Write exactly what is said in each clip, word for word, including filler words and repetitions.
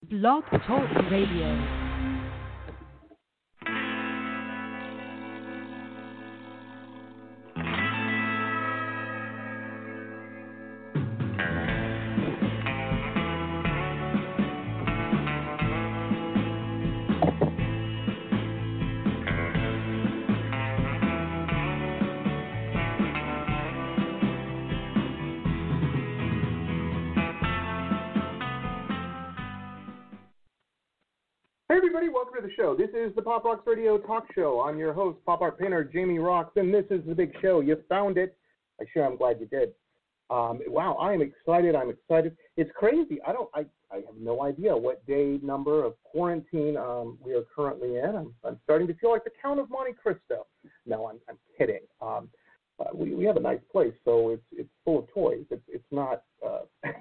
Blog Talk Radio. Hey everybody, welcome to the show. This is the Pop Rocks Radio Talk Show. I'm your host, pop art painter Jamie Rocks, and this is the big show. You found it. I sure am glad you did. Um, wow, I am excited. I'm excited. It's crazy. I don't. I, I have no idea what day number of quarantine um, we are currently in. I'm, I'm starting to feel like the Count of Monte Cristo. No, I'm, I'm kidding. Um, uh, we we have a nice place, so it's it's full of toys. It's it's not. Uh,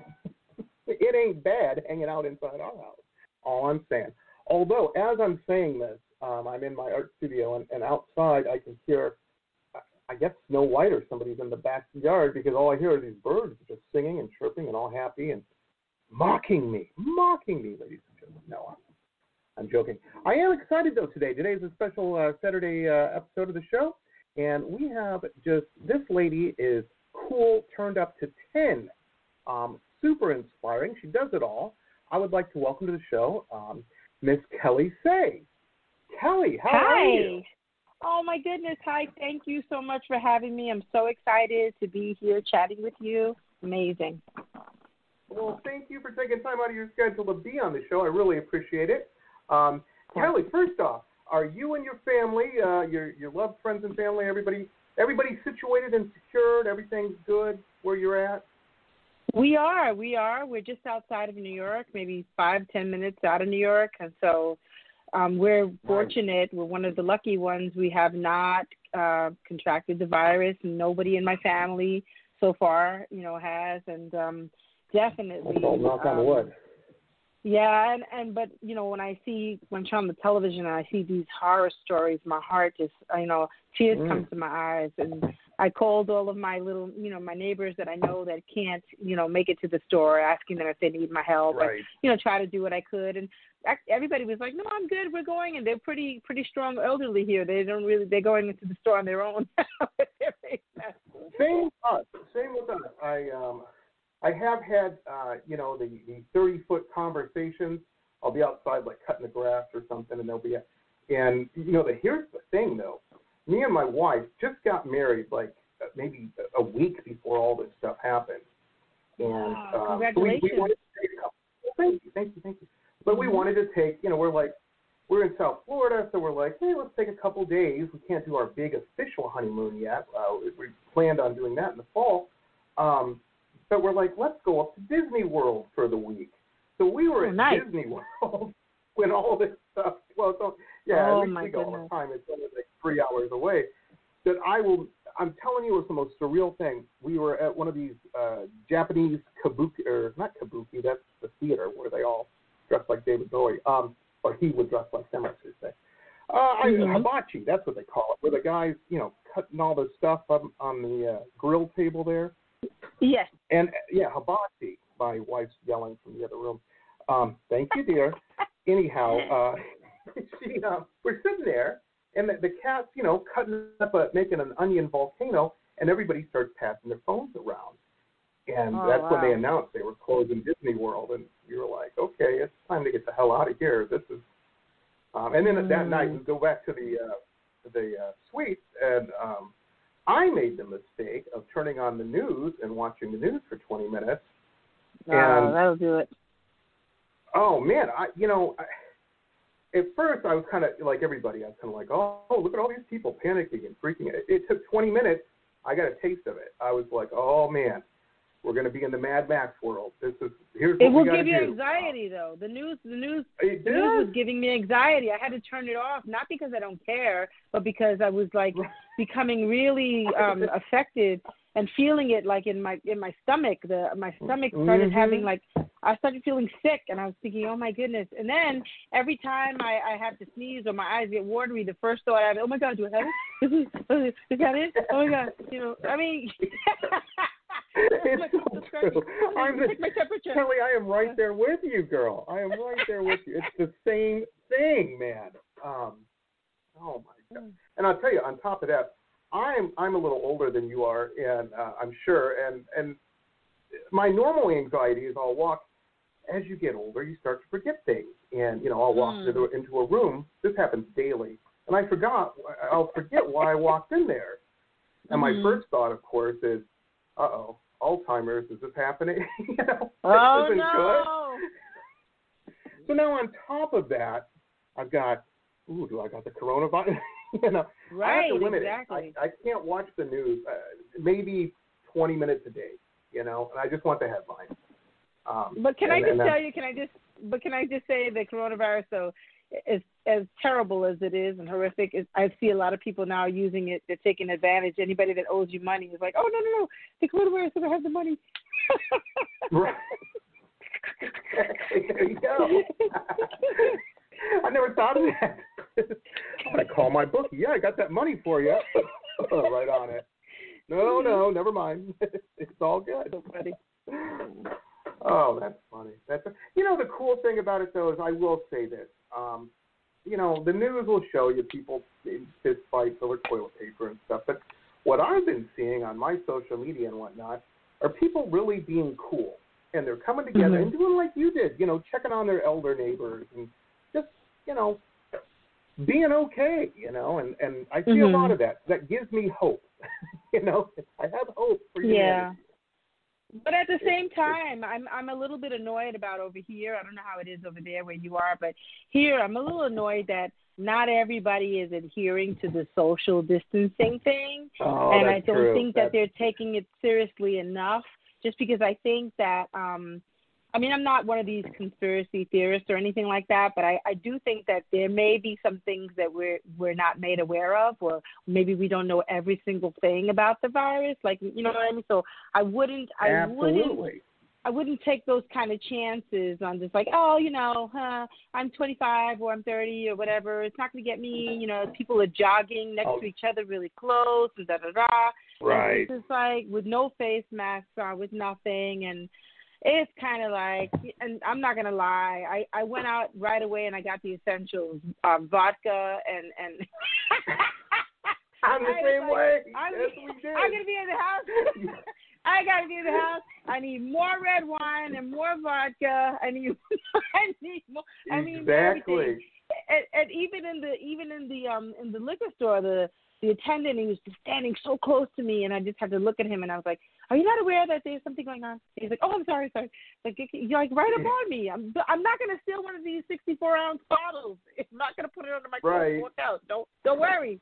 it ain't bad hanging out inside our house. All I'm saying. Although, as I'm saying this, um, I'm in my art studio, and, and outside I can hear, I guess, Snow White or somebody's in the backyard, because all I hear are these birds just singing and chirping and all happy and mocking me, mocking me, ladies and gentlemen. No, I'm, I'm joking. I am excited, though, today. Today is a special uh, Saturday uh, episode of the show, and we have just, this lady is cool, turned up to ten, um, super inspiring. She does it all. I would like to welcome to the show um, Miss Kelly Say. Kelly, how Hi. are you? Oh, my goodness. Hi. Thank you so much for having me. I'm so excited to be here chatting with you. Amazing. Well, thank you for taking time out of your schedule to be on the show. I really appreciate it. Um, Kelly, first off, are you and your family, uh, your your loved friends and family, everybody, everybody situated and secured? Everything's good where you're at? We are. We are. We're just outside of New York, maybe five, ten minutes out of New York. And so um, we're fortunate. We're one of the lucky ones. We have not uh, contracted the virus. Nobody in my family so far, you know, has. And um, definitely. Well, knock on um, wood. Yeah, and, and but, you know, when I see, when I'm on the television and I see these horror stories, my heart just, you know, tears Mm. come to my eyes. And I called all of my little, you know, my neighbors that I know that can't, you know, make it to the store, asking them if they need my help. Right. And, you know, try to do what I could. And everybody was like, no, I'm good, we're going. And they're pretty pretty strong elderly here. They don't really, they're going into the store on their own. Same with us. Same with us. I, um, I have had, uh, you know, the, the thirty-foot conversations. I'll be outside, like, cutting the grass or something, and they'll be, and, you know, the, here's the thing, though. Me and my wife just got married, like, maybe a week before all this stuff happened. And wow, um, congratulations. we, we wanted to take a couple, thank you, thank you, thank you. But we wanted to take, you know, we're like, we're in South Florida, so we're like, hey, let's take a couple days. We can't do our big official honeymoon yet. Uh, we planned on doing that in the fall. Um, but we're like, let's go up to Disney World for the week. So we were oh, at nice. Disney World when all this stuff, well, so, yeah, oh, at least my we go goodness. all the time. It's only like three hours away. That I will, I'm telling you, it was the most surreal thing. We were at one of these uh, Japanese kabuki, or not kabuki, that's the theater where they all dress like David Bowie, um, or he would dress like them, I should say. Uh, Mm-hmm. I, hibachi, that's what they call it, where the guys, you know, cutting all the stuff up on the uh, grill table there. Yes. And, yeah, hibachi, my wife's yelling from the other room. Um, thank you, dear. Anyhow, uh, she, uh, we're sitting there, and the, the cat's, you know, cutting up, a, making an onion volcano, and everybody starts passing their phones around. And oh, that's wow. when they announced they were closing Disney World, and we were like, okay, it's time to get the hell out of here. This is, um, and then mm. that night we go back to the uh, the uh, suite, and um, I made the mistake of turning on the news and watching the news for twenty minutes. Oh, And, that'll do it. oh man, I you know. I, At first, I was kind of like everybody. I was kind of like, oh, oh, look at all these people panicking and freaking. It, it took twenty minutes. I got a taste of it. I was like, oh, man, we're going to be in the Mad Max world. This is here's what It will we got to give you do. anxiety, though. The news, the news, It the news does. was giving me anxiety. I had to turn it off, not because I don't care, but because I was like becoming really um, affected and feeling it like in my in my stomach. The my stomach started mm-hmm. having like I started feeling sick, and I was thinking, oh my goodness. And then every time I, I have to sneeze or my eyes get watery, the first thought I have, oh my God, do I have it? Is, it, is that it? Oh my God, you know. I mean, It's my so true. I'm the, Take my temperature. Kelly, I am right there with you, girl. I am right there with you. It's the same thing, man. Um, oh my God. And I'll tell you, on top of that, I'm I'm a little older than you are, and uh, I'm sure. And and my normal anxiety is I'll walk. As you get older, you start to forget things, and you know I'll walk mm. into, into a room. This happens daily, and I forgot. I'll forget why I walked in there. And mm-hmm. my first thought, of course, is, "Uh oh, Alzheimer's. Is this happening?" you know, oh this isn't no! Good. So now on top of that, I've got. Ooh, do I got the coronavirus? you know, right, I have to limit exactly. it. I, I can't watch the news. Uh, maybe twenty minutes a day. You know, and I just want the headlines. Um, but can and, I just and tell you? Can I just? But can I just say the coronavirus, though, is as terrible as it is and horrific. Is, I see a lot of people now using it. They're taking advantage. Anybody that owes you money is like, oh no no no, the coronavirus doesn't have the money. right. There you go. I never thought of that. I'm gonna call my bookie. Yeah, I got that money for you. right on it. No, no, never mind. It's all good. So funny. Oh, that's funny. That's you know the cool thing about it though is I will say this. Um, you know the news will show you people in fist fights over toilet paper and stuff, but what I've been seeing on my social media and whatnot are people really being cool and they're coming together mm-hmm. and doing like you did. You know, checking on their elder neighbors and just you know being okay. You know, and and I see mm-hmm. a lot of that. That gives me hope. you know, I have hope for you. Yeah. But at the same time, I'm I'm a little bit annoyed about over here. I don't know how it is over there where you are, but here I'm a little annoyed that not everybody is adhering to the social distancing thing. Oh, and that's I don't true. think that's... that they're taking it seriously enough, just because I think that, um, I mean, I'm not one of these conspiracy theorists or anything like that, but I, I do think that there may be some things that we're we're not made aware of, or maybe we don't know every single thing about the virus. Like, you know what I mean? So I wouldn't, I Absolutely. wouldn't, I wouldn't take those kind of chances on just like, oh, you know, huh, I'm twenty-five or I'm thirty or whatever. It's not going to get me. You know, people are jogging next oh. to each other really close and da da da. Right. And it's just like with no face masks on, with nothing, and it's kind of like, and I'm not going to lie, I, I went out right away and I got the essentials, um, vodka and... and I'm the same like, way. I'm, yes, we did. I'm going to be in the house. I got to be in the house. I need more red wine and more vodka. I need, I need more. I mean, exactly. everything. And, and even in the even in the um in the liquor store, the the attendant, he was just standing so close to me, and I just had to look at him, and I was like, "Are you not aware that there's something going on?" He's like, "Oh, I'm sorry, sorry." Like, you're like right up on me. I'm I'm not gonna steal one of these sixty-four ounce bottles. I'm not gonna put it under my coat right. and walk out. Don't don't worry.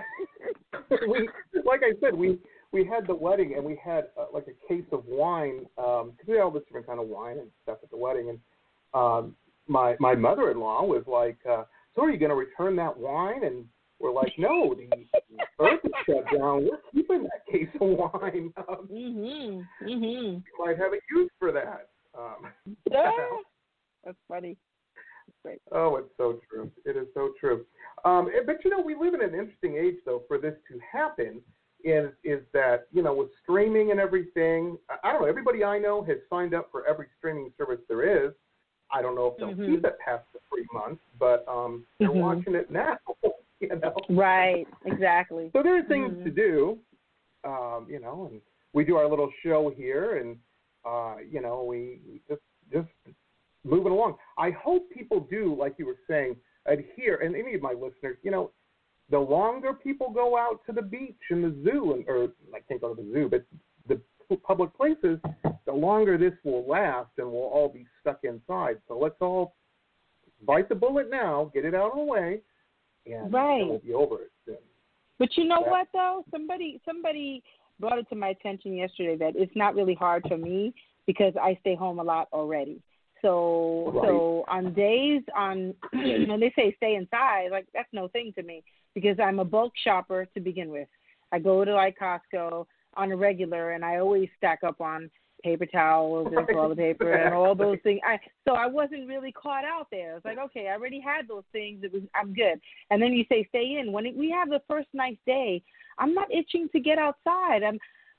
we, like I said, we we had the wedding, and we had uh, like a case of wine. Um, cause we had all this different kind of wine and stuff at the wedding, and um, my my mother-in-law was like, uh, "So are you going to return that wine?" And we're like, "No, the earth is shut down. We're keeping that case of wine. Um, mhm, mhm. You might have a use for that." Um, yeah, that's funny. That's great. Oh, it's so true. It is so true. Um, but you know, we live in an interesting age, though, for this to happen. Is is that you know with streaming and everything? I don't know. Everybody I know has signed up for every streaming service there is. I don't know if they'll mm-hmm. keep it past the three months, but um, they're mm-hmm. watching it now. You know. Right. Exactly. So there are things mm-hmm. to do. Um, you know, and we do our little show here, and uh, you know, we just just moving along. I hope people do, like you were saying, adhere. And any of my listeners, you know. The longer people go out to the beach and the zoo, and, or I can't go to the zoo, but the public places, the longer this will last, and we'll all be stuck inside. So let's all bite the bullet now, get it out of the way, and right. we'll be over it soon. But you know that, what, though? Somebody somebody brought it to my attention yesterday that it's not really hard for me because I stay home a lot already. So right. so on days on when they say stay inside, like that's no thing to me because I'm a bulk shopper to begin with. I go to like Costco on a regular, and I always stack up on paper towels and toilet paper and all those things. I so I wasn't really caught out there. It's like, okay, I already had those things. It was I'm good. And then you say stay in. When it, we have the first nice day, I'm not itching to get outside. I'm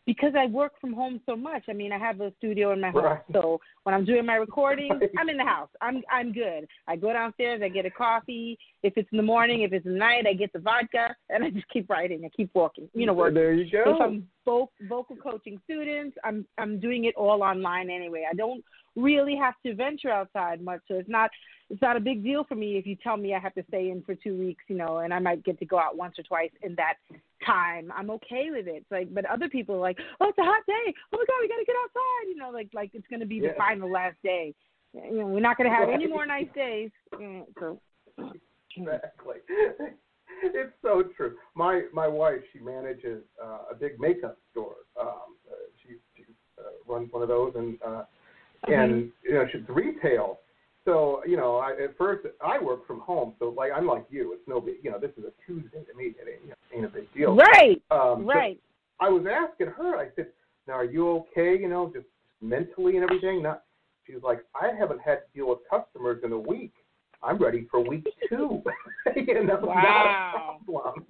because I work from home so much. I mean, I have a studio in my home, Right. so when I'm doing my recording, Right. I'm in the house. I'm I'm good. I go downstairs, I get a coffee. If it's in the morning, if it's at night, I get the vodka, and I just keep writing. I keep walking. You know, working. There you go. If I'm vo- vocal coaching students, I'm I'm doing it all online anyway. I don't really have to venture outside much, so it's not it's not a big deal for me if you tell me I have to stay in for two weeks, you know, and I might get to go out once or twice in that time. I'm okay with it. It's like, but other people are like, oh, it's a hot day. Oh my God, we got to get outside. You know, like like it's going to be yeah. the final last day. You know, we're not going to have any more nice days. Yeah, so. Exactly. It's so true. My my wife, she manages uh, a big makeup store. Um, uh, she she uh, runs one of those, and uh, and you know she's retail. So you know, I, at first I work from home, so like I'm like you. It's no big. You know, this is a Tuesday to me. It ain't, you know, ain't a big deal. Right. Um, right. I was asking her. I said, "Now, are you okay? You know, just mentally and everything?" Not. She was like, "I haven't had to deal with customers in a week. I'm ready for week two." You know, wow. not a problem.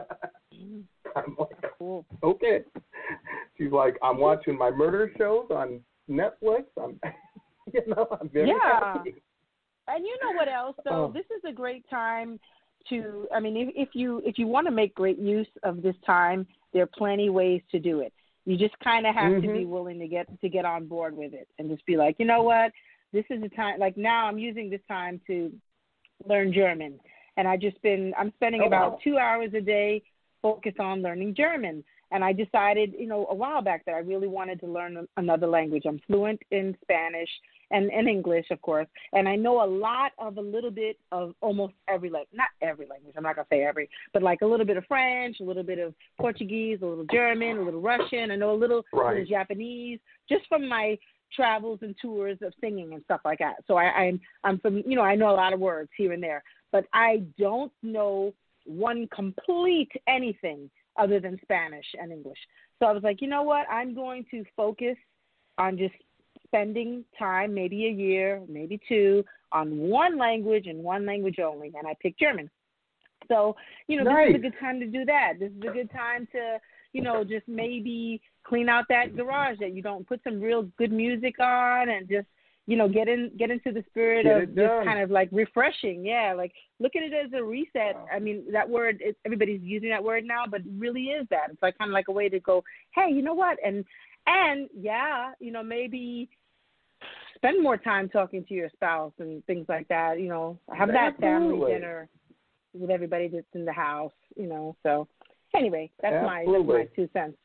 I'm like, cool. Okay. She's like, I'm watching my murder shows on Netflix. I'm, you know, I'm very yeah. happy. And you know what else, though? Oh. This is a great time to, I mean, if, if you if you want to make great use of this time, there are plenty ways to do it. You just kind of have mm-hmm. to be willing to get to get on board with it and just be like, you know what, this is the time. Like now, I'm using this time to learn German, and I just been I'm spending oh, about wow. two hours a day focused on learning German. And I decided, you know, a while back that I really wanted to learn another language. I'm fluent in Spanish and, and English, of course, and I know a lot of a little bit of almost every language. Not every language. I'm not gonna say every, but like a little bit of French, a little bit of Portuguese, a little German, a little Russian. I know a little, right. little Japanese, just from my travels and tours of singing and stuff like that. So I, I'm I'm from you know I know a lot of words here and there, but I don't know one complete anything other than Spanish and English. So I was like, you know what? I'm going to focus on just spending time, maybe a year, maybe two, on one language and one language only. And I picked German. So, you know, nice. This is a good time to do that. This is a good time to, you know, just maybe clean out that garage that you don't put some real good music on and just, you know, get in, get into the spirit get of just kind of like refreshing. Yeah, like look at it as a reset. Wow. I mean, that word, it, everybody's using that word now, but it really is that. It's like kind of like a way to go, hey, you know what? And, and yeah, you know, maybe spend more time talking to your spouse and things like that. You know, have that Absolutely. family dinner with everybody that's in the house, you know. So anyway, that's Absolutely. my, that's my two cents.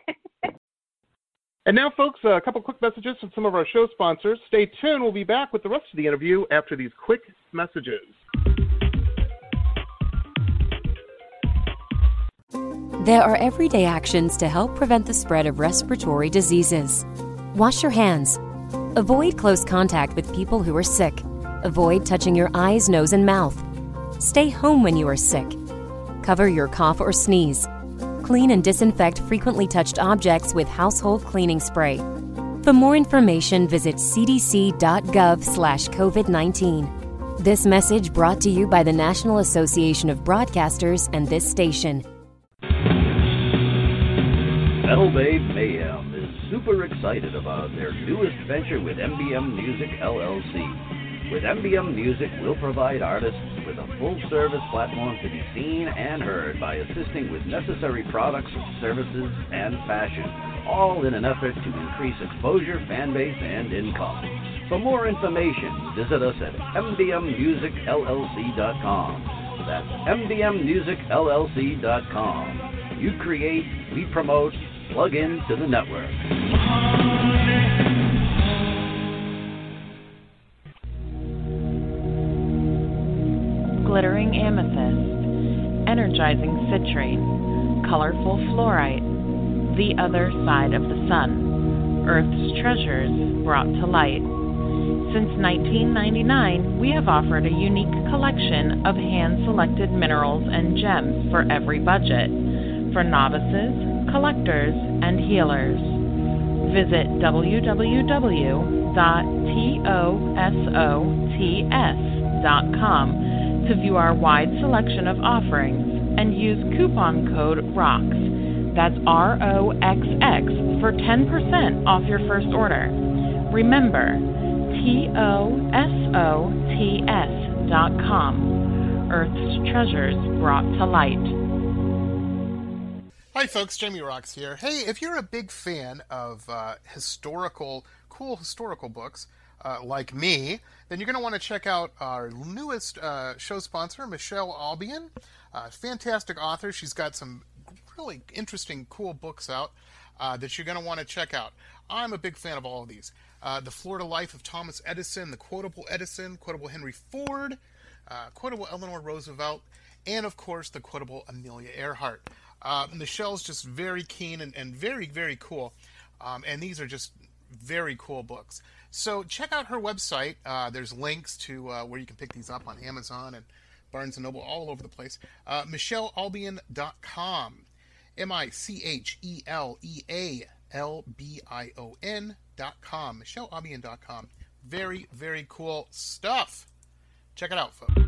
And now, folks, a couple quick messages from some of our show sponsors. Stay tuned. We'll be back with the rest of the interview after these quick messages. There are everyday actions to help prevent the spread of respiratory diseases. Wash your hands. Avoid close contact with people who are sick. Avoid touching your eyes, nose, and mouth. Stay home when you are sick. Cover your cough or sneeze. Clean and disinfect frequently touched objects with household cleaning spray. For more information, visit c d c dot gov slash covid nineteen. This message brought to you by the National Association of Broadcasters and this station. Metal Babe Mayhem is super excited about their newest venture with M B M Music L L C. With M B M Music, we'll provide artists with a full-service platform to be seen and heard by assisting with necessary products, services, and fashion, all in an effort to increase exposure, fan base, and income. For more information, visit us at m b m music l l c dot com. That's m b m music l l c dot com. You create, we promote, plug into the network. Glittering amethyst, energizing citrate, colorful fluorite, the other side of the sun, Earth's treasures brought to light. Since nineteen ninety-nine, we have offered a unique collection of hand-selected minerals and gems for every budget, for novices, collectors, and healers. Visit w w w dot tosots dot com to view our wide selection of offerings and use coupon code ROCKS, That's R O X X for ten percent off your first order. Remember, T O S O T S dot com. Earth's treasures brought to light. Hi folks, Jamie Rocks here. Hey, if you're a big fan of uh, historical, cool historical books, uh, like me, then you're going to want to check out our newest uh, show sponsor, Michelle Albion. Uh, fantastic author. She's got some really interesting, cool books out uh, that you're going to want to check out. I'm a big fan of all of these. Uh, the Florida Life of Thomas Edison, The Quotable Edison, Quotable Henry Ford, uh, Quotable Eleanor Roosevelt, and of course the Quotable Amelia Earhart. Uh, Michelle's just very keen and, and very, very cool. Um, and these are just very cool books. So check out her website. Uh, there's links to uh, where you can pick these up on Amazon and Barnes and Noble, all over the place. Uh, Michelle Albion dot com. M I C H E L E A L B I O N dot com. Michelle Albion dot com. Very, very cool stuff. Check it out, folks.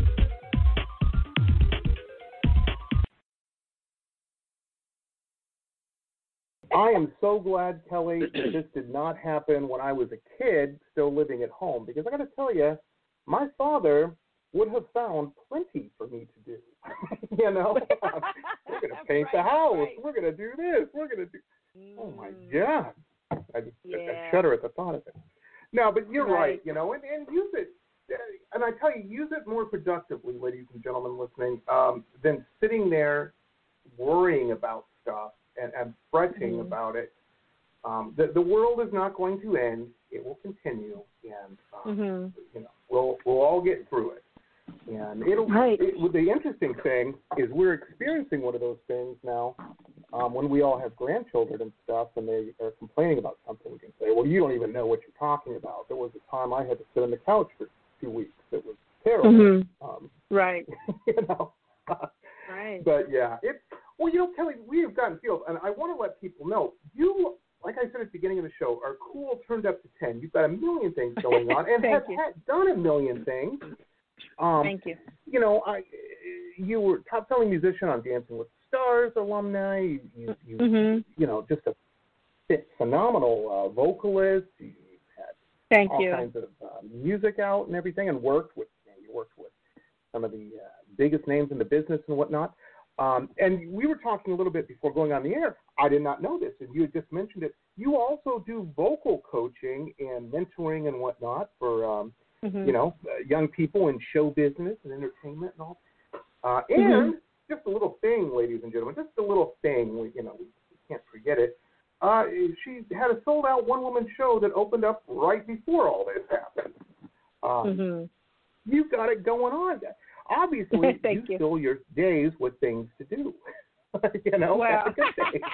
I am so glad, Kelly, that this did not happen when I was a kid still living at home, because I got to tell you, my father would have found plenty for me to do. you know, we're going to paint right, the house. Right. We're going to do this. We're going to do. Mm. Oh my God! I just yeah. I shudder at the thought of it. No, but you're right. right you know, and, and use it. And I tell you, use it more productively, ladies and gentlemen listening, um, than sitting there worrying about stuff and, and fretting mm-hmm. about it. Um, the, the world is not going to end. It will continue, and um, mm-hmm. you know, we'll we'll all get through it. And it'll. Right. It, the interesting thing is we're experiencing one of those things now. Um, when we all have grandchildren and stuff, and they are complaining about something, we can say, "Well, you don't even know what you're talking about." There was a time I had to sit on the couch for two weeks. It was terrible. Mm-hmm. Um, right. you know. right. But yeah, it. Well, you know, Kelly, we have gotten field, and I want to let people know you. Like I said at the beginning of the show, are cool turned up to ten. You've got a million things going on, and have had, done a million things. Um, Thank you. You know, I you were top selling musician on Dancing with the Stars alumni. You, you, you, mm-hmm. you know, just a phenomenal uh, vocalist. You've had Thank all you. kinds of uh, music out and everything, and worked with you, know, you worked with some of the uh, biggest names in the business and whatnot. Um, and we were talking a little bit before going on the air. I did not know this, and you had just mentioned it. You also do vocal coaching and mentoring and whatnot for, um, mm-hmm. you know, uh, young people in show business and entertainment and all. Uh, and mm-hmm. just a little thing, ladies and gentlemen, just a little thing. We, you know, we can't forget it. Uh, she had a sold-out one-woman show that opened up right before all this happened. Um, mm-hmm. You've got it going on. Obviously, you, you fill your days with things to do. you know, well, that's a good thing.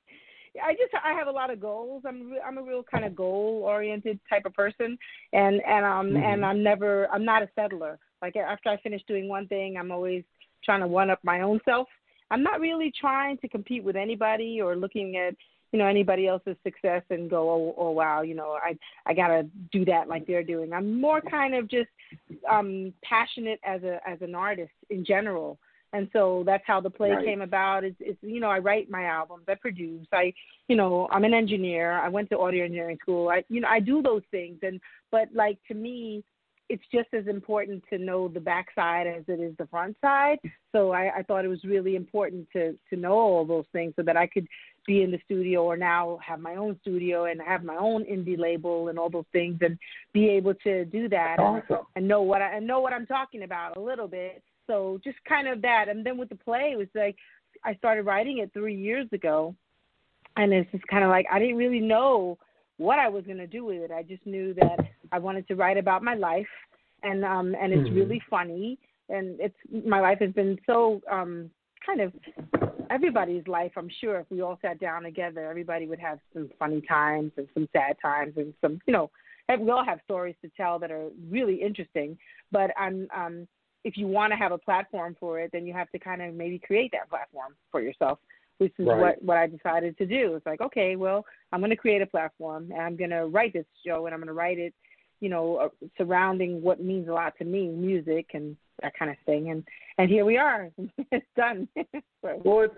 I just I have a lot of goals. I'm I'm a real kind of goal oriented type of person, and and um mm-hmm. and I'm never I'm not a settler. Like after I finish doing one thing, I'm always trying to one up my own self. I'm not really trying to compete with anybody or looking at you know anybody else's success and go oh, oh wow you know I I gotta do that like they're doing. I'm more kind of just um passionate as a as an artist in general. And so that's how the play right. came about. It's, it's, you know, I write my albums, I produce, I, you know, I'm an engineer. I went to audio engineering school. I, you know, I do those things. And, but like, to me, it's just as important to know the backside as it is the front side. So I, I thought it was really important to, to know all those things so that I could be in the studio or now have my own studio and have my own indie label and all those things and be able to do that awesome. and, and know what I, and know what I'm talking about a little bit. So just kind of that. And then with the play, it was like I started writing it three years ago. And it's just kind of like I didn't really know what I was going to do with it. I just knew that I wanted to write about my life. And um, and it's mm-hmm. really funny. And it's my life has been so um, kind of everybody's life, I'm sure. If we all sat down together, everybody would have some funny times and some sad times and some, you know, we all have stories to tell that are really interesting. But I'm um if you want to have a platform for it, then you have to kind of maybe create that platform for yourself, which is right. what, what I decided to do. It's like, okay, well, I'm going to create a platform, and I'm going to write this show, and I'm going to write it, you know, uh, surrounding what means a lot to me, music and that kind of thing. And, and here we are. It's done. so. Well, it's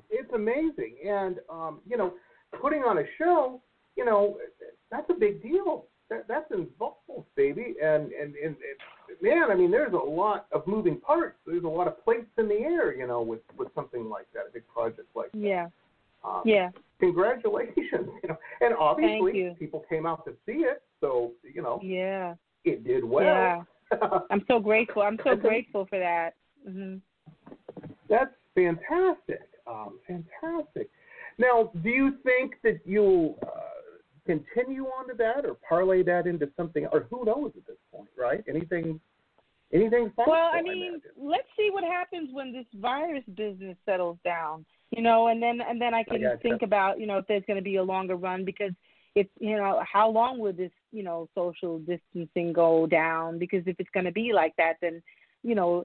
it's amazing. And, um, you know, putting on a show, you know, that's a big deal. That, that's involved, baby. And, and, and, and, man, I mean, there's a lot of moving parts. There's a lot of plates in the air, you know, with, with something like that, a big project like that. Yeah. Um, yeah. Congratulations. You know, and obviously people came out to see it, so, you know, yeah. it did well. Yeah. I'm so grateful. I'm so grateful for that. Mm-hmm. That's fantastic. Um, fantastic. Now, do you think that you'll uh, continue on to that or parlay that into something, or who knows at this point, right? Anything, anything possible? Well, I mean, I let's see what happens when this virus business settles down, you know, and then and then I can I think about, you know, if there's going to be a longer run, because it's, you know, how long would this, you know, social distancing go down? Because if it's going to be like that, then, you know,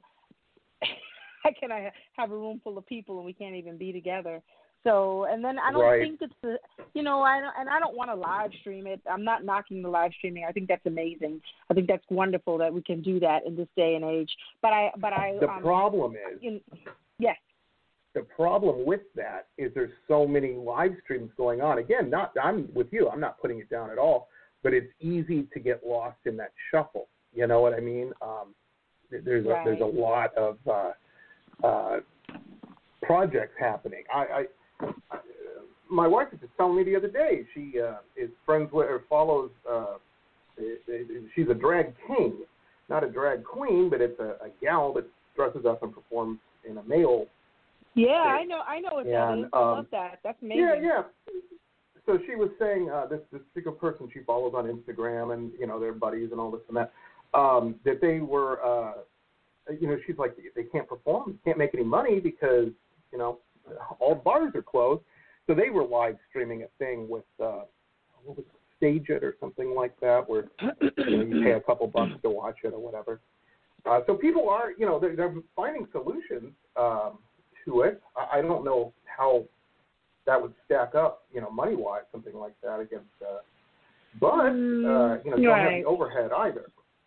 how can I have a room full of people and we can't even be together? So, and then I don't right. think it's, the, you know, I don't, and I don't want to live stream it. I'm not knocking the live streaming. I think that's amazing. I think that's wonderful that we can do that in this day and age. But I, but I. The um, problem is. In, yes. The problem with that is there's so many live streams going on. Again, not I'm with you. I'm not putting it down at all. But it's easy to get lost in that shuffle. You know what I mean? Um, there's right. a, there's a lot of uh, uh, projects happening. I. I My wife was just telling me the other day, she uh, is friends with or follows, uh, she's a drag king, not a drag queen, but it's a, a gal that dresses up and performs in a male. Yeah, state. I know, I know what and, that is. I um, love that. That's amazing. Yeah, yeah. So she was saying, uh, this, this particular person she follows on Instagram and, you know, their buddies and all this and that, um, that they were, uh, you know, she's like, they can't perform, can't make any money because, you know, all bars are closed. So they were live streaming a thing with, uh, what was it, Stage It or something like that, where you, know, you pay a couple bucks to watch it or whatever. Uh, so people are, you know, they're, they're finding solutions um, to it. I, I don't know how that would stack up, you know, money-wise, something like that against, uh, but, uh, you know, you right. don't have the overhead either.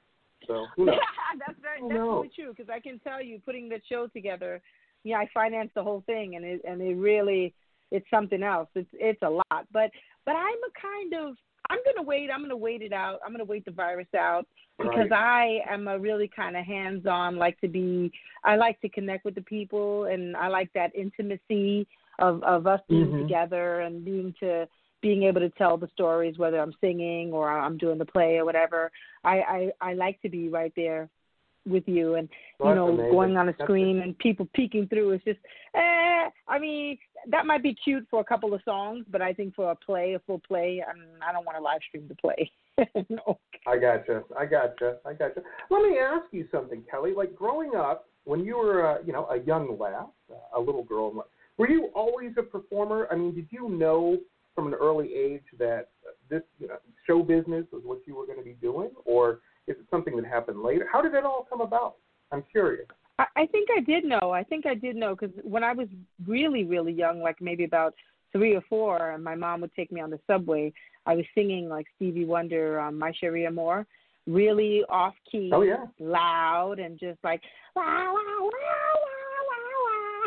So, who knows? that's very, who that's knows? really true, because I can tell you, putting the show together, yeah, I financed the whole thing, and it, and it really, it's something else. It's it's a lot, but but I'm a kind of I'm gonna wait. I'm gonna wait it out. I'm gonna wait the virus out because right. I am a really kind of hands-on. Like to be. I like to connect with the people, and I like that intimacy of of us being mm-hmm. together and being to being able to tell the stories, whether I'm singing or I'm doing the play or whatever. I I, I like to be right there with you, and well, you know, amazing. going on a that's screen it. and people peeking through is just, eh, I mean, that might be cute for a couple of songs, but I think for a play, a full play, I'm, I don't want to live stream the play. No. I gotcha. I gotcha. I gotcha. Let me ask you something, Kelly. Like growing up, when you were, uh, you know, a young lass, uh, a little girl, were you always a performer? I mean, did you know from an early age that this, you know, show business was what you were going to be doing, or is it something that happened later? How did it all come about? I'm curious. I, I think I did know. I think I did know because when I was really, really young, like maybe about three or four, and my mom would take me on the subway, I was singing like Stevie Wonder, um, My Cherie Amour, really off-key, oh, yeah. loud, and just like, wow, wow, wow, wow, wow,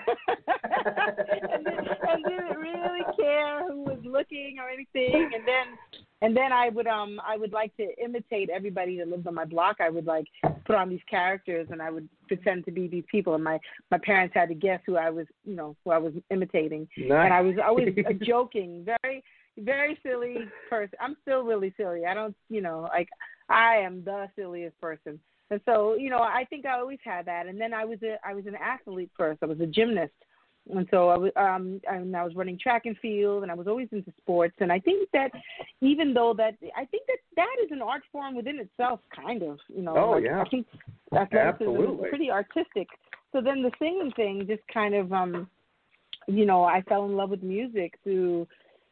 wow. and, then, and didn't really care who was looking or anything. And then and then I would um I would like to imitate everybody that lived on my block. I would like put on these characters and I would pretend to be these people. And my, my parents had to guess who I was, you know, who I was imitating. Nice. And I was always joking, very, very silly person. I'm still really silly. I don't, you know, like I am the silliest person. And so, you know, I think I always had that. And then I was a I was an athlete first. I was a gymnast. And so I was, um, and I was running track and field, and I was always into sports. And I think that even though that, I think that that is an art form within itself, kind of, you know. Oh, like, yeah. I think athleticism Absolutely. is pretty artistic. So then the singing thing just kind of, um, you know, I fell in love with music through,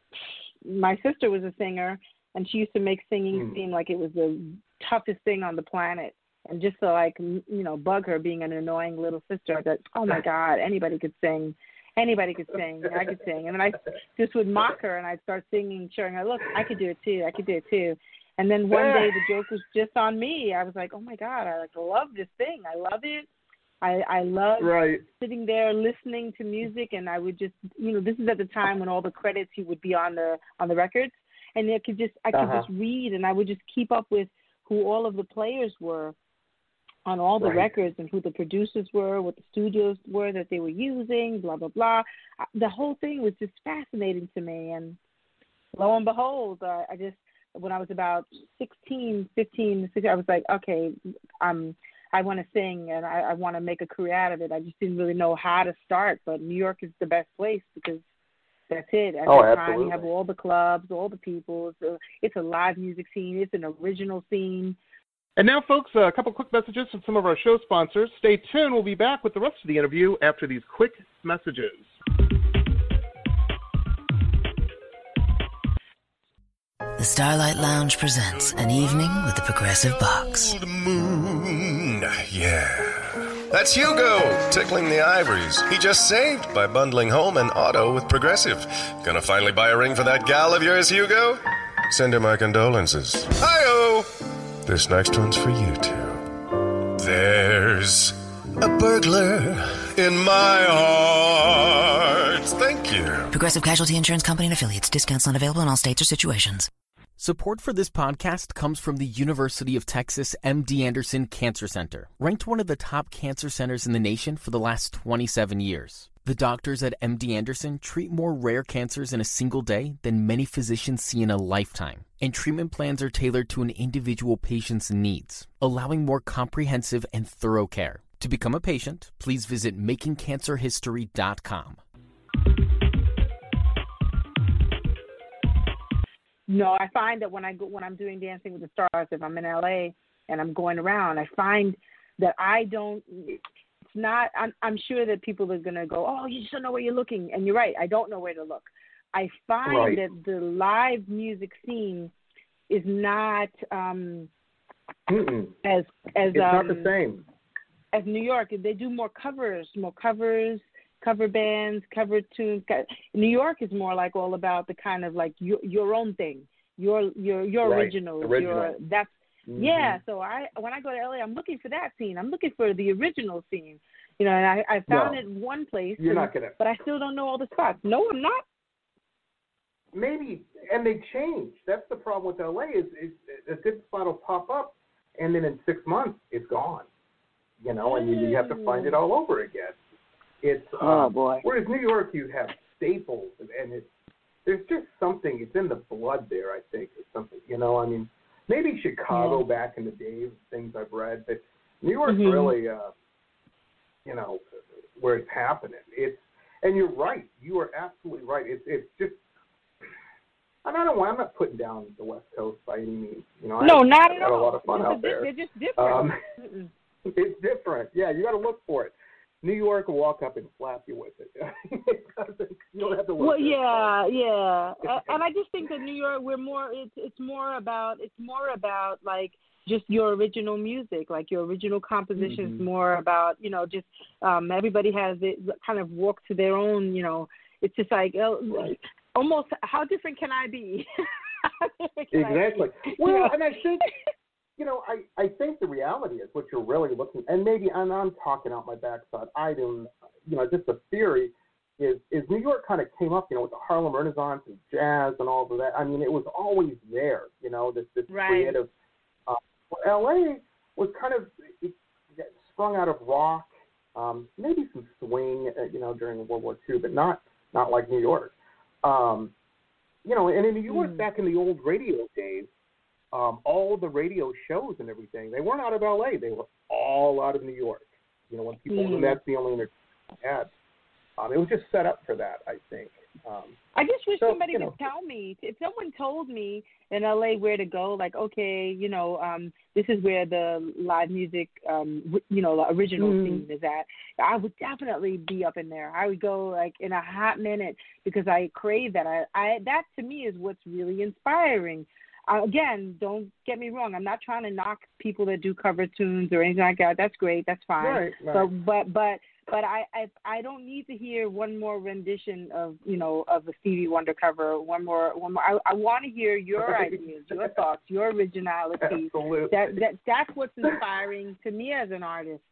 my sister was a singer, and she used to make singing mm. seem like it was the toughest thing on the planet. And just to, like, you know, bug her being an annoying little sister, I thought, oh, my God, anybody could sing. Anybody could sing. I could sing. And then I just would mock her, and I'd start singing, showing her, look, I could do it, too. I could do it, too. And then one day the joke was just on me. I was like, oh, my God, I like love this thing. I love it. I, I love right. sitting there listening to music, and I would just, you know, this is at the time when all the credits you would be on the on the records, and I could just I could Uh-huh. just read, and I would just keep up with who all of the players were on all the Right. records and who the producers were, what the studios were that they were using, blah blah blah. The whole thing was just fascinating to me, and lo and behold, uh, I just when I was about sixteen, fifteen, sixteen, I was like, okay, I'm. I want to sing and I, I want to make a career out of it. I just didn't really know how to start, but New York is the best place because that's it. At Oh, that time, absolutely. you have all the clubs, all the people. It's a, it's a live music scene. It's an original scene. And now, folks, a couple quick messages from some of our show sponsors. Stay tuned. We'll be back with the rest of the interview after these quick messages. The Starlight Lounge presents An Evening with the Progressive Box. Old moon, yeah. That's Hugo, tickling the ivories. He just saved by bundling home and auto with Progressive. Gonna finally buy a ring for that gal of yours, Hugo? Send her my condolences. Hi-oh! This next one's for you two. There's a burglar in my heart. Thank you. Progressive Casualty Insurance Company and Affiliates. Discounts not available in all states or situations. Support for this podcast comes from the University of Texas M D Anderson Cancer Center, ranked one of the top cancer centers in the nation for the last twenty-seven years. The doctors at M D Anderson treat more rare cancers in a single day than many physicians see in a lifetime, and treatment plans are tailored to an individual patient's needs, allowing more comprehensive and thorough care. To become a patient, please visit making cancer history dot com. No, I find that when I go when I'm doing Dancing with the Stars, if I'm in L A and I'm going around, I find that I don't. It's not. I'm I'm sure that people are gonna go, oh, you just don't know where you're looking, and you're right. I don't know where to look. I find Right. that the live music scene is not um, Mm-mm. as as It's um, not the same. as New York. They do more covers, more covers. cover bands, cover tunes. New York is more like all about the kind of like your your own thing, your your your Right. originals. Original. Your, that's Mhm. yeah. So I when I go to L A, I'm looking for that scene. I'm looking for the original scene. You know, and I, I found No. it in one place. You're and, not gonna. But I still don't know all the spots. No, I'm not. Maybe, and they change. That's the problem with L A is, is a good spot will pop up, and then in six months it's gone. You know, and you, you have to find it all over again. It's Oh, um, boy. Whereas New York, you have staples, and, and it's there's just something. It's in the blood there, I think, or something. You know, I mean, maybe Chicago Yeah. back in the day, things I've read, but New York's Mhm. really, uh, you know, where it's happening. It's and you're right. You are absolutely right. It's it's just. And I don't want. I'm not putting down the West Coast by any means. You know, No, I, not I've at had all. a lot of fun It's a out di- there. They're just different. Um, Mm-mm. It's different. Yeah, you got to look for it. New York will walk up and slap you with it. It doesn't- you don't have to look. Well, there. yeah, yeah, A- and I just think that New York, we're more. It's it's more about it's more about like just your original music, like your original compositions. Mhm. More about you know just um, everybody has it kind of walk to their own. You know, it's just like oh, Right. almost how different can I be? How different can I be? Exactly. You Well, know? and I think, you know, I, I think the reality is what you're really looking, and maybe and I'm talking out my backside. I don't, you know, just a theory is is New York kind of came up, you know, with the Harlem Renaissance and jazz and all of that. I mean, it was always there, you know, this this Right. creative. Uh, well, L A was kind of it, it sprung out of rock, um, maybe some swing, uh, you know, during World War Two, but not not like New York. Um, You know, and in New York, Mm. back in the old radio days, um, all the radio shows and everything, they weren't out of L A. They were all out of New York. You know, when people, Mm. and that's the only entertainment they had. Um, it was just set up for that, I think. Um, I just wish So, somebody you would know. tell me. If someone told me in L A where to go, like, okay, you know, um, this is where the live music, um, w- you know, the original Mhm. scene is at, I would definitely be up in there. I would go like in a hot minute because I crave that. I, I that to me is what's really inspiring. Uh, again, don't get me wrong. I'm not trying to knock people that do cover tunes or anything like that. That's great. That's fine. Right, right. But but but but I, I I don't need to hear one more rendition of you know of a Stevie Wonder cover. One more one more. I, I want to hear your Right. ideas, your thoughts, your originality. Absolutely. That that that's what's inspiring to me as an artist.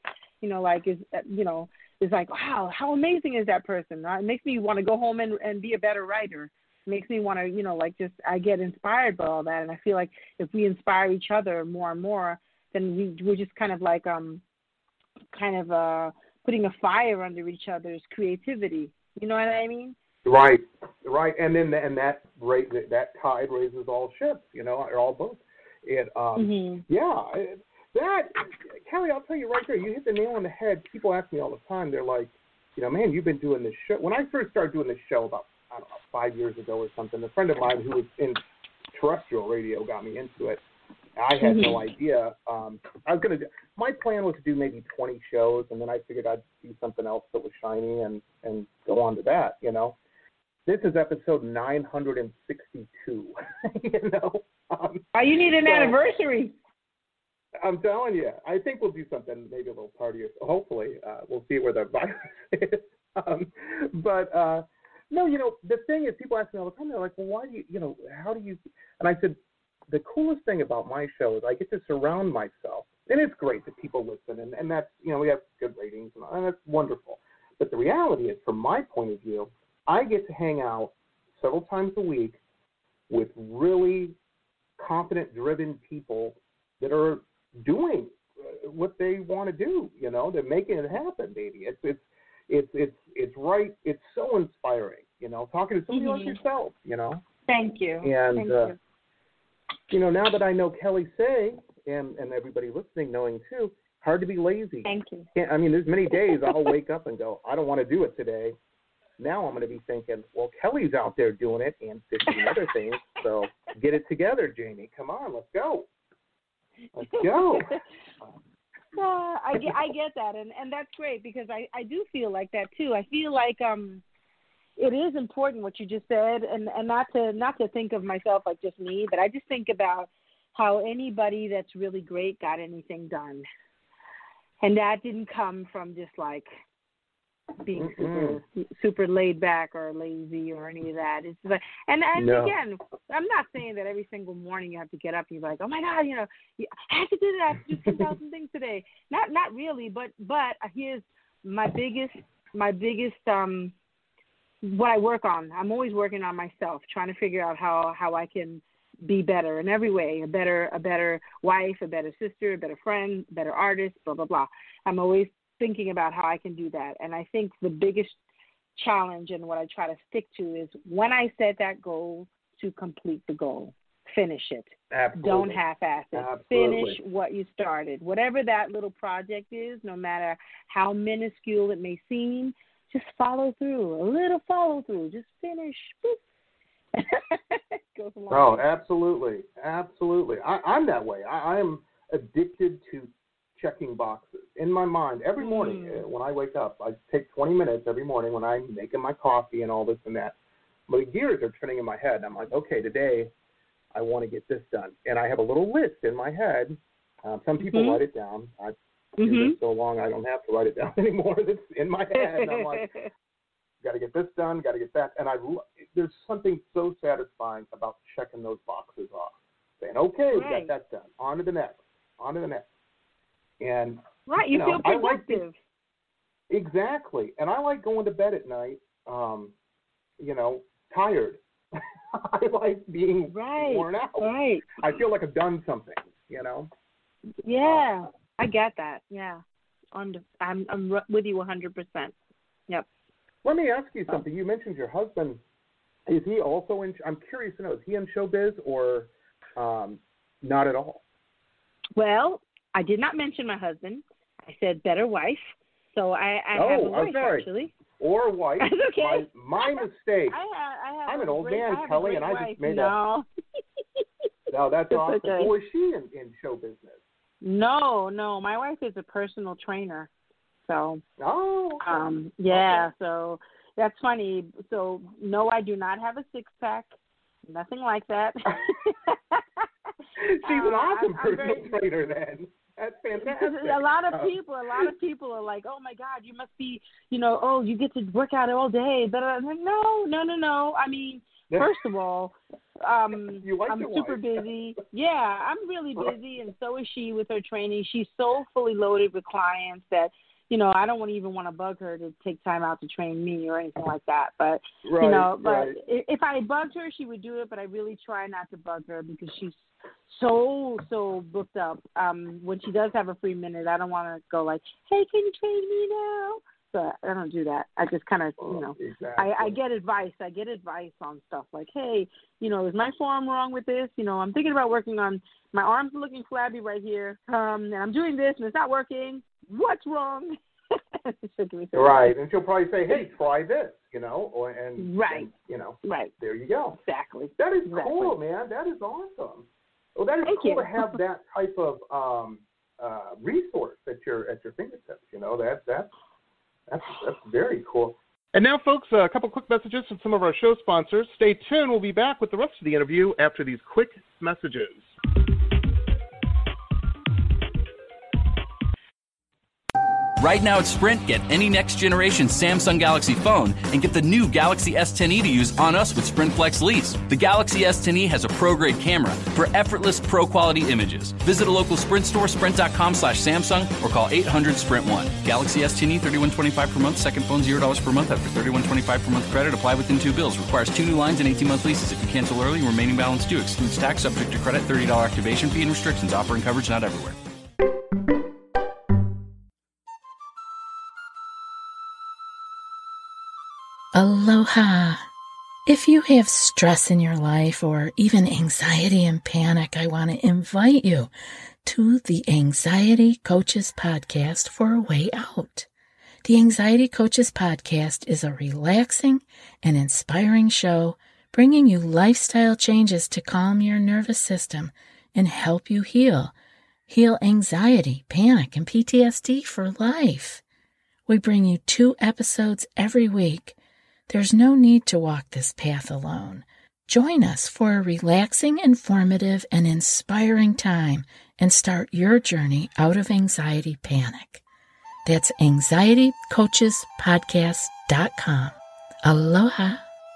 you know, like is you know, is like, wow, how amazing is that person? Right? It makes me want to go home and, and be a better writer. It makes me want to, you know, like just I get inspired by all that, and I feel like if we inspire each other more and more, then we we're just kind of like um, kind of uh, putting a fire under each other's creativity. You know what I mean? Right, right, and then and that rate that, that tide raises all ships. You know, or all boats. It um, mm-hmm. yeah. It, That, Kelly, I'll tell you right there, you hit the nail on the head. People ask me all the time, they're like, you know, man, you've been doing this show. When I first started doing this show about, I don't know, five years ago or something, a friend of mine who was in terrestrial radio got me into it. I had no idea. Um, I was going to, my plan was to do maybe twenty shows, and then I figured I'd do something else that was shiny and, and go on to that, you know. This is episode nine hundred sixty-two, you know. Um, oh, you need an so, anniversary. I'm telling you, I think we'll do something maybe a little party. Hopefully, uh, we'll see where the virus is. Um, but uh, no, you know, the thing is, people ask me all the time. They're like, "Well, why do you, you know, how do you?" And I said, the coolest thing about my show is I get to surround myself, and it's great that people listen, and, and that's, you know, we have good ratings, and, and that's wonderful. But the reality is, from my point of view, I get to hang out several times a week with really confident, driven people that are doing what they want to do. You know, they're making it happen, baby. It's it's it's it's it's right. It's so inspiring. You know, talking to somebody mm-hmm. like yourself. You know. Thank you. And Thank uh, you. you know, now that I know Kelly Say, and and everybody listening knowing too, hard to be lazy. Thank you. Can't, I mean, there's many days I'll wake up and go, I don't want to do it today. Now I'm going to be thinking, well, Kelly's out there doing it and fifteen other things. So get it together, Jamie. Come on, let's go. Let's go. uh, I get, I get that, and, and that's great because I, I do feel like that too. I feel like um, it is important what you just said, and, and not to not to think of myself like just me, but I just think about how anybody that's really great got anything done, and that didn't come from just like being super super laid back or lazy or any of that. It's like, and and no. again, I'm not saying that every single morning you have to get up and you're like, oh my God, you know, I have to do that, I have to do ten thousand things today. Not not really, but but here's my biggest my biggest um what I work on. I'm always working on myself, trying to figure out how how I can be better in every way, a better a better wife, a better sister, a better friend, a better artist, blah blah blah. I'm always thinking about how I can do that. And I think the biggest challenge and what I try to stick to is when I set that goal, to complete the goal, finish it. Absolutely. Don't half-ass it. Absolutely. Finish what you started. Whatever that little project is, no matter how minuscule it may seem, just follow through. A little follow through. Just finish. Goes along. Oh, absolutely. Absolutely. I, I'm that way. I, I'm addicted to checking boxes in my mind every morning. Mm. When I wake up, I take twenty minutes every morning when I'm making my coffee and all this and that. My gears are turning in my head, and I'm like, okay, today I want to get this done. And I have a little list in my head. Uh, some people mm-hmm. write it down. I've mm-hmm. been this so long I don't have to write it down anymore. It's in my head. And I'm like, got to get this done, got to get that. And I, there's something so satisfying about checking those boxes off. Saying, okay, right. we got that done. On to the next. On to the next. And right, you, you know, feel productive. I like the, exactly, and I like going to bed at night. Um, you know, tired. I like being right, worn out. Right. I feel like I've done something. You know. Yeah, uh, I get that. Yeah, On, I'm I'm with you one hundred percent. Yep. Let me ask you something. You mentioned your husband. Is he also in? I'm curious to know. Is he in showbiz or um, not at all? Well, I did not mention my husband. I said better wife. So I, I oh, have a wife, I'm sorry. actually. Or wife. That's okay. My, my mistake. I have, I have I'm an old great, man, Kelly, and I wife. just made no. that. No, that's it's awesome. Okay. Or is she in, in show business? No, no. My wife is a personal trainer. So, oh, okay. um, yeah, okay. so that's funny. So, no, I do not have a six-pack. Nothing like that. She's an awesome uh, personal very, trainer then. That's fantastic. A lot of people, a lot of people are like, oh my God, you must be, you know, oh, you get to work out all day. But I'm like, no, no, no, no. I mean, first of all, um, you like I'm super wife. busy. Yeah, I'm really busy, and so is she with her training. She's so fully loaded with clients that you know, I don't want to even want to bug her to take time out to train me or anything like that. But, right, you know, but right. if I bugged her, she would do it. But I really try not to bug her because she's so, so booked up. Um, when she does have a free minute, I don't want to go like, hey, can you train me now? But I don't do that. I just kind of, you know, exactly. I, I get advice. I get advice on stuff like, hey, you know, is my form wrong with this? You know, I'm thinking about working on, my arms are looking flabby right here, um, and I'm doing this and it's not working. What's wrong? Right, and she'll probably say, hey, try this, you know, or and, right. and you know, right. there you go. Exactly. That is exactly. cool, man. That is awesome. Well, that is Thank cool you. to have that type of um, uh, resource at your at your fingertips. You know, that that that's that's very cool. And now, folks, a couple quick messages from some of our show sponsors. Stay tuned. We'll be back with the rest of the interview after these quick messages. Right now at Sprint, get any next-generation Samsung Galaxy phone and get the new Galaxy S ten e to use on us with Sprint Flex Lease. The Galaxy S ten e has a pro-grade camera for effortless pro-quality images. Visit a local Sprint store, sprint.com slash Samsung, or call eight hundred Sprint one. Galaxy S ten e, thirty-one twenty-five per month. Second phone, zero dollars per month after thirty-one twenty-five per month credit. Apply within two bills. Requires two new lines and eighteen-month leases. If you cancel early, remaining balance due. Excludes tax, subject to credit, thirty dollars activation fee and restrictions. Offer and coverage not everywhere. Aloha. If you have stress in your life or even anxiety and panic, I want to invite you to the Anxiety Coaches Podcast for a way out. The Anxiety Coaches Podcast is a relaxing and inspiring show bringing you lifestyle changes to calm your nervous system and help you heal. Heal anxiety, panic, and P T S D for life. We bring you two episodes every week. There's no need to walk this path alone. Join us for a relaxing, informative, and inspiring time and start your journey out of anxiety panic. That's anxiety coaches podcast dot com. Aloha.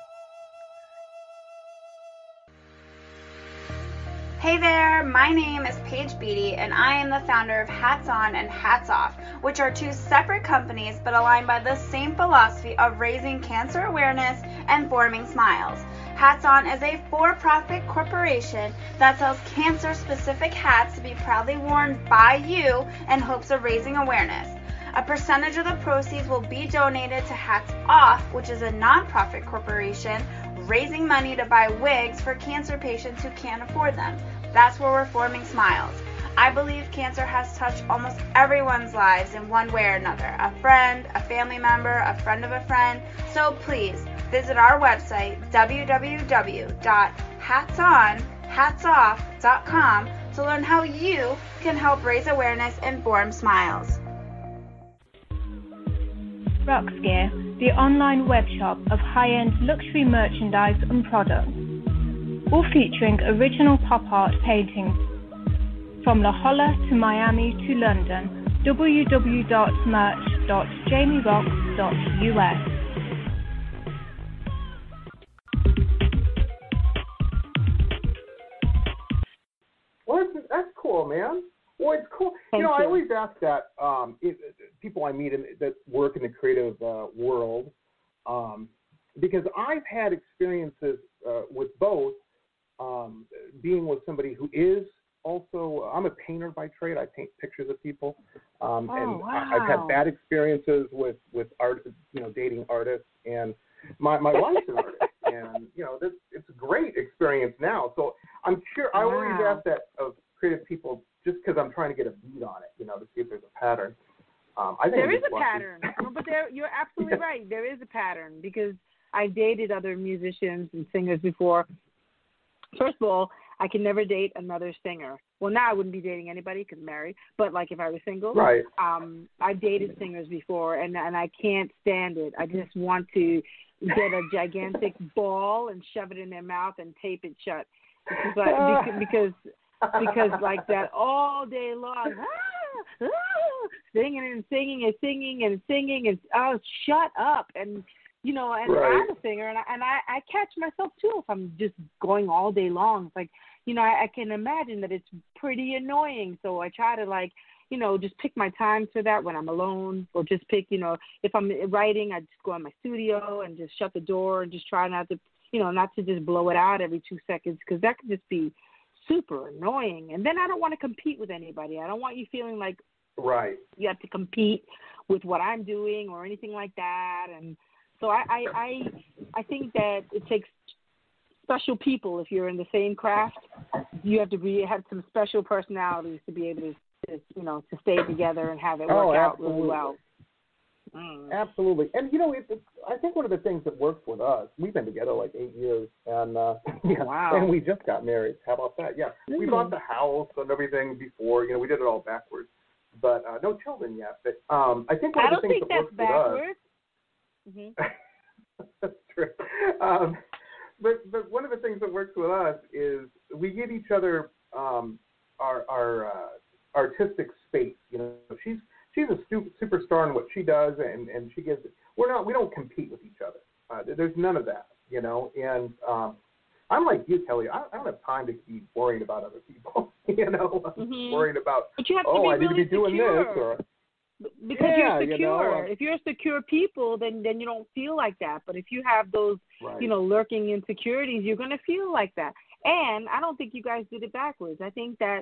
Hey there, my name is Paige Beatty, and I am the founder of Hats On and Hats Off, which are two separate companies but aligned by the same philosophy of raising cancer awareness and forming smiles. Hats On is a for-profit corporation that sells cancer-specific hats to be proudly worn by you in hopes of raising awareness. A percentage of the proceeds will be donated to Hats Off, which is a non-profit corporation raising money to buy wigs for cancer patients who can't afford them. That's where we're forming smiles. I believe cancer has touched almost everyone's lives in one way or another. A friend, a family member, a friend of a friend. So please visit our website, w w w dot hats on hats off dot com, to learn how you can help raise awareness and form smiles. Roxgear, the online webshop of high-end luxury merchandise and products, all featuring original pop art paintings from La Jolla to Miami to London. w w w dot merch dot jamie roxx dot u s. Well, that's, that's cool, man. Well, it's cool. Thank you know, you. I always ask that um, if, people I meet in, that work in the creative uh, world, um, because I've had experiences uh, with both, um, being with somebody who is also, I'm a painter by trade. I paint pictures of people, um, Oh, and wow. I, I've had bad experiences with with art, you know, dating artists, and my my wife's an artist, and you know, this it's a great experience now. So I'm sure I always Wow. ask that of creative people, just because I'm trying to get a beat on it, you know, to see if there's a pattern. Um, I think There I'm is just a lucky. pattern, no, but there, you're absolutely right. There is a pattern because I dated other musicians and singers before. First of all, I can never date another singer. Well, now I wouldn't be dating anybody because I'm married. But like if I was single, Right. um, I've dated singers before, and and I can't stand it. I just want to get a gigantic ball and shove it in their mouth and tape it shut because I, because because like that all day long. Ah, ah, singing and singing and singing and singing and oh, shut up. And you know, and Right. I'm a singer, and I and I, I catch myself too if I'm just going all day long. It's like, you know, I, I can imagine that it's pretty annoying. So I try to like, you know, just pick my times for that when I'm alone, or just pick, you know, if I'm writing, I just go in my studio and just shut the door and just try not to, you know, not to just blow it out every two seconds, because that could just be super annoying. And then I don't want to compete with anybody. I don't want you feeling like right. you have to compete with what I'm doing or anything like that. And so I, I, I, I think that it takes special people. If you're in the same craft, you have to be have some special personalities to be able to, to you know, to stay together and have it work oh, out absolutely. really well. Mm. Absolutely. And, you know, it, it, I think one of the things that works with us, we've been together like eight years, and uh, yeah, wow. and we just got married. How about that? Yeah. Mm. We bought the house and everything before. You know, we did it all backwards. But uh, no children yet. But um, I think one I of the don't things think that that's works backwards. with us... Mm-hmm. That's true. Um, but, but one of the things that works with us is we give each other um, our, our uh, artistic space. You know, she's... She's a stu- superstar in what she does, and, and she gives. We're not. We don't compete with each other. Uh, there's none of that, you know. And um, I'm like you, Kelly. I, I don't have time to be worried about other people. you know, mm-hmm. worried about. But you have oh, to be I really need to be doing secure. this. Or, because yeah, you're secure. You know, if you're secure people, then then you don't feel like that. But if you have those, right. you know, lurking insecurities, you're going to feel like that. And I don't think you guys did it backwards. I think that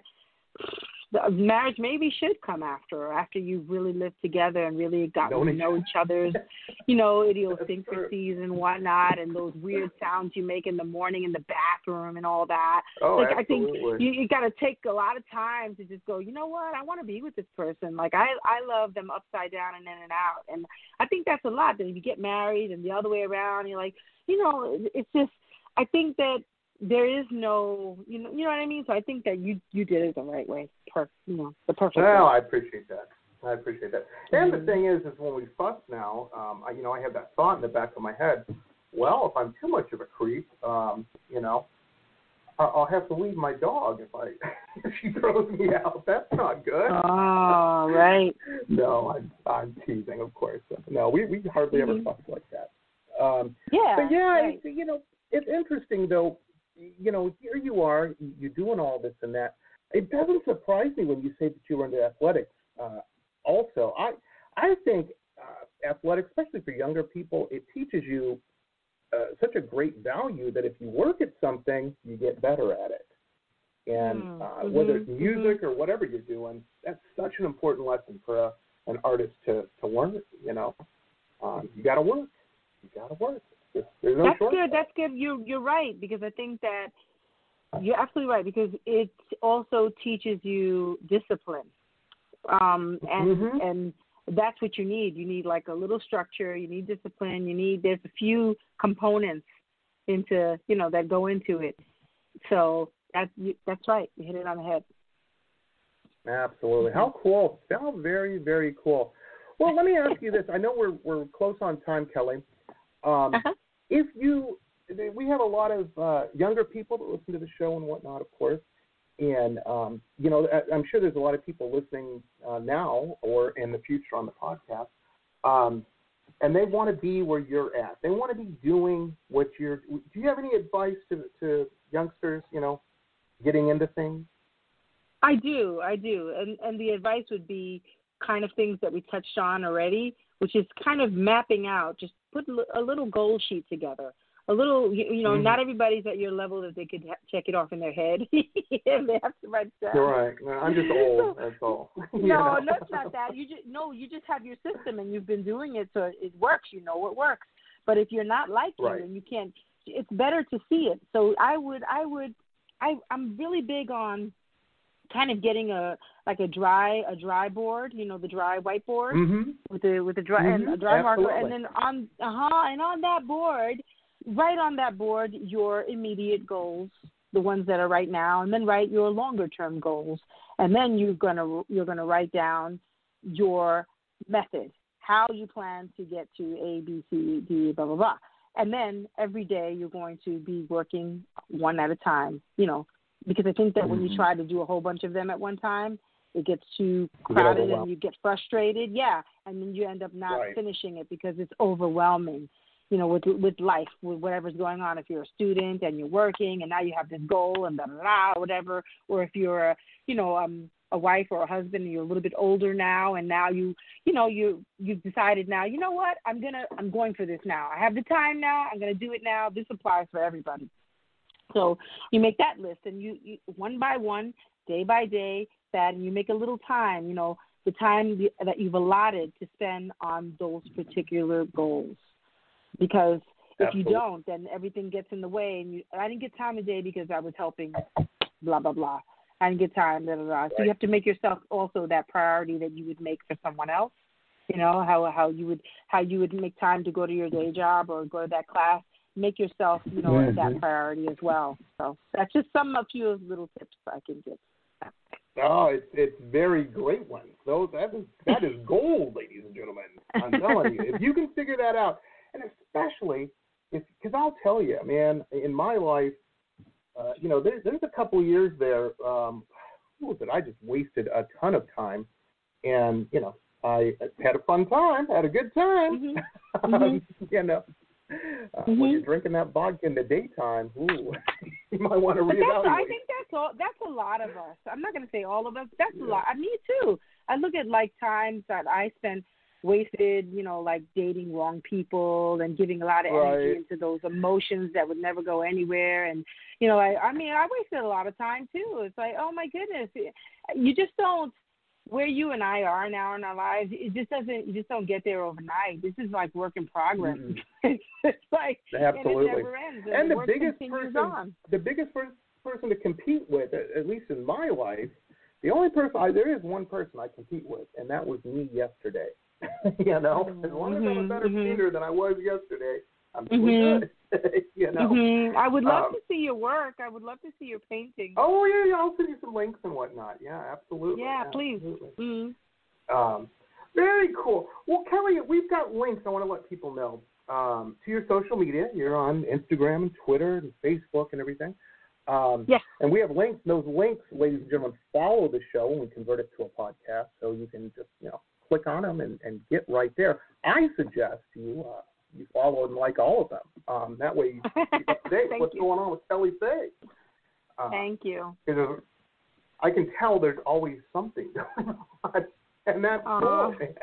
the marriage maybe should come after, after you've really lived together and really gotten to know each other's, you know, idiosyncrasies and whatnot, and those weird sounds you make in the morning in the bathroom and all that. Oh, like, absolutely. I think you, you got to take a lot of time to just go, you know what, I want to be with this person. Like, I, I love them upside down and in and out. And I think that's a lot, that if you get married and the other way around, you're like, you know, it's just, I think that there is no, you know, you know what I mean? So I think that you, you did it the right way. Per, you know, the perfect well, way. I appreciate that. I appreciate that. And the thing is, is when we fuss now, um, I, you know, I have that thought in the back of my head, well, if I'm too much of a creep, um, you know, I'll have to leave my dog if I if she throws me out. That's not good. Oh, right. No, I'm, I'm teasing, of course. No, we, we hardly mm-hmm. ever fuss like that. Um, yeah. But yeah, right. it's, you know, it's interesting though. You know, here you are, you're doing all this and that. It doesn't surprise me when you say that you were into athletics. Uh, also, I I think uh, athletics, especially for younger people, it teaches you uh, such a great value that if you work at something, you get better at it. And mm, uh, mm-hmm, whether it's music mm-hmm. or whatever you're doing, that's such an important lesson for a, an artist to, to learn. You know, um, you got to work. You got to work. There's, there's no that's shortcut. good. That's good. You you're right, because I think that you're absolutely right, because it also teaches you discipline, um, and mm-hmm. and that's what you need. You need like a little structure. You need discipline. You need there's a few components into you know that go into it. So that's that's right. You hit it on the head. Absolutely. How cool. How very very cool. Well, let me ask you this. I know we're we're close on time, Kelly. Um, uh-huh. If you, we have a lot of uh, younger people that listen to the show and whatnot, of course, and um, you know, I'm sure there's a lot of people listening uh, now or in the future on the podcast, um, and they want to be where you're at. They want to be doing what you're. Do you have any advice to to youngsters? You know, getting into things. I do, I do, and and the advice would be kind of things that we touched on already, which is kind of mapping out. Just put a little goal sheet together. A little, you know, mm-hmm. not everybody's at your level that they could ha- check it off in their head. And they have to write it down. Right. I'm just old. That's all. No, no, it's not that. You just no, you just have your system and you've been doing it, so it works. You know what works. But if you're not like right. you, and you can't, it's better to see it. So I would, I would, I, I'm really big on kind of getting a like a dry a dry board, you know, the dry whiteboard mm-hmm. with the with the dry mm-hmm. and a dry Absolutely. marker, and then on uh-huh, and on that board, write on that board your immediate goals, the ones that are right now, and then write your longer term goals, and then you're gonna you're gonna write down your method, how you plan to get to A, B, C, D, blah blah blah, and then every day you're going to be working one at a time, you know. Because I think that when you try to do a whole bunch of them at one time, it gets too crowded and you get frustrated. Yeah, and then you end up not right. finishing it because it's overwhelming, you know, with with life, with whatever's going on. If you're a student and you're working and now you have this goal and blah, blah, blah, whatever, or if you're, a, you know, um, a wife or a husband and you're a little bit older now, and now you, you know, you, you've decided now, you know what, I'm going to, I'm going for this now. I have the time now. I'm going to do it now. This applies for everybody. So you make that list, and you, you one by one, day by day, that, and you make a little time, you know, the time that you've allotted to spend on those particular goals. Because if Absolutely. you don't, then everything gets in the way. And you, I didn't get time today because I was helping, blah, blah, blah. I didn't get time, blah, blah, blah. Right. So you have to make yourself also that priority that you would make for someone else. You know, how how you would how you would make time to go to your day job or go to that class. Make yourself, you know, mm-hmm. that priority as well. So that's just some a few little tips I can give. Oh, it's it's very great ones. Those that is that is gold, ladies and gentlemen. I'm telling you, if you can figure that out, and especially if, because I'll tell you, man, in my life, uh, you know, there's there's a couple of years there. Um, what was it? I just wasted a ton of time, and you know, I had a fun time, had a good time. Mm-hmm. um, you know, uh, mm-hmm. when you're drinking that vodka in the daytime, ooh, you might want to reevaluate. I think that's all. That's a lot of us. I'm not going to say all of us. That's yeah. a lot. Me too. I look at like times that I spent wasted, you know, like dating wrong people and giving a lot of right. energy into those emotions that would never go anywhere. And you know, I, I mean, I wasted a lot of time too. It's like, oh my goodness, you just don't. Where you and I are now in our lives, it just doesn't. You just don't get there overnight. This is like work in progress. Mm-hmm. It's like absolutely, and it never ends. And, and the, the biggest person, on. the biggest person to compete with, at least in my life, the only person I, there is one person I compete with, and that was me yesterday. you know, as long as I'm a better mm-hmm. skater than I was yesterday, I'm doing mm-hmm. good. you know, mm-hmm. I would love um, to see your work. I would love to see your painting. Oh yeah, yeah, I'll send you some links and whatnot. Yeah, absolutely. Yeah, absolutely. please. Mm-hmm. Um, very cool. Well, Kelly, we've got links. I want to let people know um, to your social media. You're on Instagram and Twitter and Facebook and everything. Um, yes. And we have links. Those links, ladies and gentlemen, follow the show and we convert it to a podcast, so you can just you know click on them and, and get right there. I suggest you. Uh, You follow and like all of them. Um, that way you keep up to date with what's you. going on with Kelly Fay. Uh, Thank you. Because I can tell there's always something going on, and that's uh, cool, man.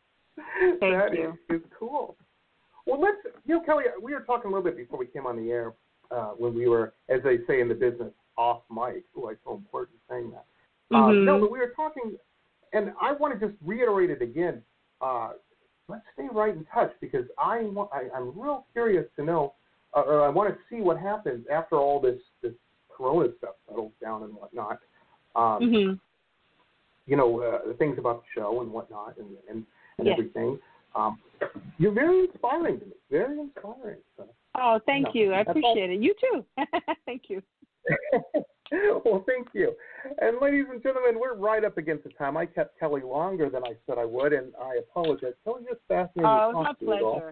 Thank that you. Is, is cool. Well, let's, you know, Kelly, we were talking a little bit before we came on the air uh, when we were, as they say in the business, off mic. Oh, it's so important saying that. Mm-hmm. Um, no, but we were talking, and I want to just reiterate it again. Uh, Let's stay right in touch because I, want, I I'm real curious to know, uh, or I want to see what happens after all this this Corona stuff settles down and whatnot. Um, mm-hmm. You know, uh, the things about the show and whatnot and and, and yes. everything. Um, you're very inspiring to me. Very inspiring. So, oh, thank you. you. I appreciate it. You too. Thank you. Well, thank you. And ladies and gentlemen, we're right up against the time. I kept Kelly longer than I said I would, and I apologize. Kelly, just fascinating oh, to talk it's my to you pleasure.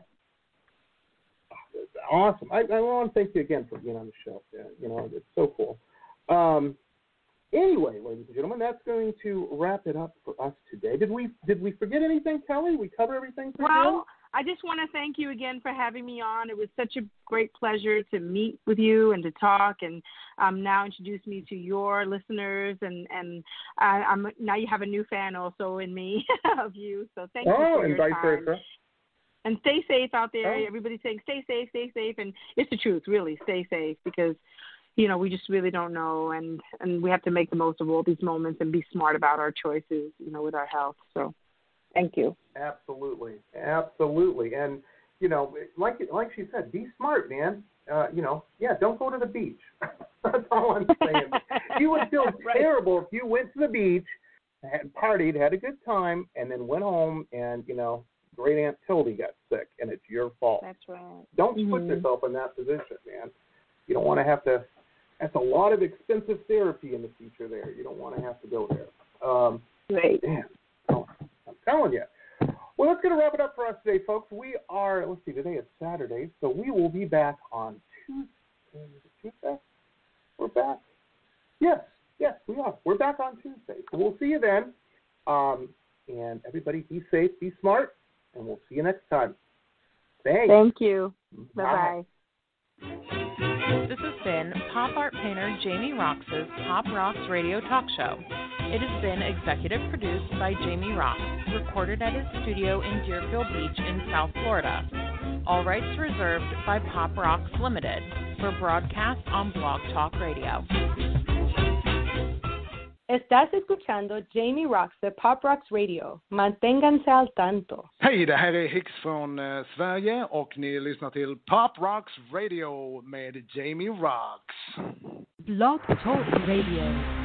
All. Awesome. I, I want to thank you again for being on the show. Yeah, you know, it's so cool. Um, anyway, ladies and gentlemen, that's going to wrap it up for us today. Did we did we forget anything, Kelly? We cover everything for well, you? I just want to thank you again for having me on. It was such a great pleasure to meet with you and to talk, and um, now introduce me to your listeners. And and I, I'm now you have a new fan also in me of you. So thank oh, you for and your vice time. versa. And stay safe out there. Oh. Everybody's saying stay safe, stay safe, and it's the truth. Really, stay safe because you know we just really don't know, and and we have to make the most of all these moments and be smart about our choices. You know, with our health. So. Thank you. Absolutely, absolutely, and you know, like like she said, be smart, man. Uh, you know, yeah, don't go to the beach. That's all I'm saying. You would feel right. terrible if you went to the beach, had partied, had a good time, and then went home and you know, great Aunt Tildy got sick, and it's your fault. That's right. Don't mm-hmm. put yourself in that position, man. You don't want to have to. That's a lot of expensive therapy in the future. There, you don't want to have to go there. Um, right. Damn. Oh, I'm telling you. Well, that's going to wrap it up for us today, folks. We are, let's see, today is Saturday, so we will be back on Tuesday. Tuesday? We're back? Yes, yes, we are. We're back on Tuesday. So we'll see you then. Um, and everybody be safe, be smart, and we'll see you next time. Thanks. Thank you. Bye-bye. Bye. This has been pop art painter Jamie Roxx's Pop Rocks Radio Talk Show. It has been executive produced by Jamie Roxx, recorded at his studio in Deerfield Beach in South Florida. All rights reserved by Pop Rocks Limited for broadcast on Blog Talk Radio. Estás escuchando Jamie Roxx de Pop Rocks Radio. Manténganse al tanto. Hej, det här är Hicks från eh, Sverige och ni lyssnar till Pop Rocks Radio med Jamie Roxx. Blog Talk Radio.